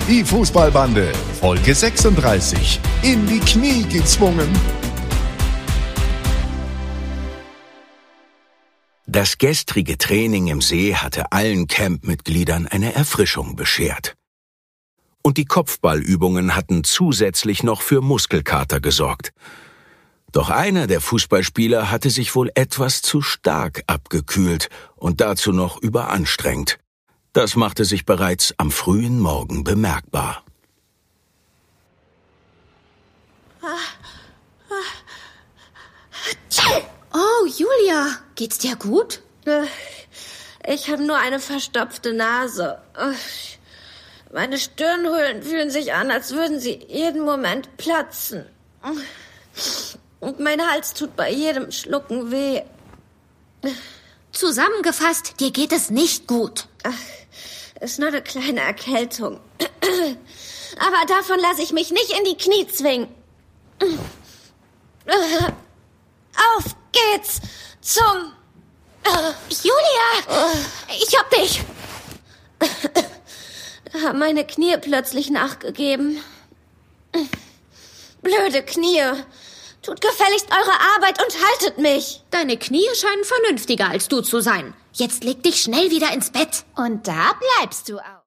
Die Fußballbande, Folge 36. In die Knie gezwungen. Das gestrige Training im See hatte allen Campmitgliedern eine Erfrischung beschert. Und die Kopfballübungen hatten zusätzlich noch für Muskelkater gesorgt. Doch einer der Fußballspieler hatte sich wohl etwas zu stark abgekühlt und dazu noch überanstrengt. Das machte sich bereits am frühen Morgen bemerkbar. Oh, Julia, geht's dir gut? Ich habe nur eine verstopfte Nase. Meine Stirnhöhlen fühlen sich an, als würden sie jeden Moment platzen. Und mein Hals tut bei jedem Schlucken weh. Zusammengefasst, dir geht es nicht gut. Ist nur eine kleine Erkältung. Aber davon lasse ich mich nicht in die Knie zwingen. Auf geht's zum... Julia, ich hab dich. Da haben meine Knie plötzlich nachgegeben. Blöde Knie. Tut gefälligst eure Arbeit und haltet mich. Deine Knie scheinen vernünftiger als du zu sein. Jetzt leg dich schnell wieder ins Bett. Und da bleibst du auch.